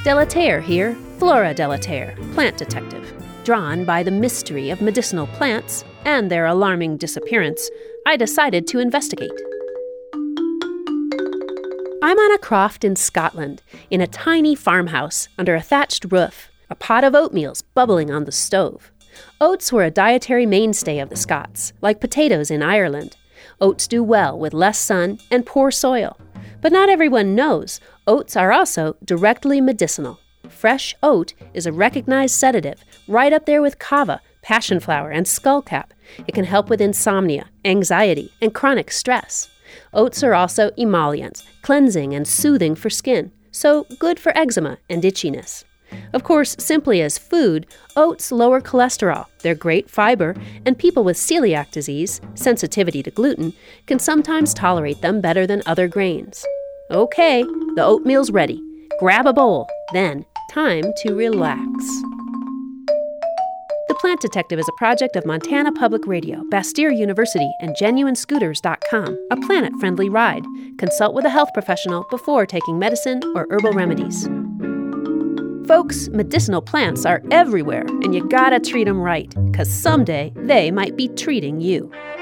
Delaterre here, Flora Delaterre, plant detective. Drawn by the mystery of medicinal plants and their alarming disappearance, I decided to investigate. I'm on a croft in Scotland, in a tiny farmhouse under a thatched roof, a pot of oatmeal's bubbling on the stove. Oats were a dietary mainstay of the Scots, like potatoes in Ireland. Oats do well with less sun and poor soil. But not everyone knows oats are also directly medicinal. Fresh oat is a recognized sedative, right up there with kava, passionflower, and skullcap. It can help with insomnia, anxiety, and chronic stress. Oats are also emollients, cleansing and soothing for skin, so good for eczema and itchiness. Of course, simply as food, oats lower cholesterol, they're great fiber, and people with celiac disease, sensitivity to gluten, can sometimes tolerate them better than other grains. Okay, the oatmeal's ready. Grab a bowl, then time to relax. The Plant Detective is a project of Montana Public Radio, Bastyr University, and GenuineScooters.com, a planet-friendly ride. Consult with a health professional before taking medicine or herbal remedies. Folks, medicinal plants are everywhere, and you gotta treat them right, 'cause someday they might be treating you.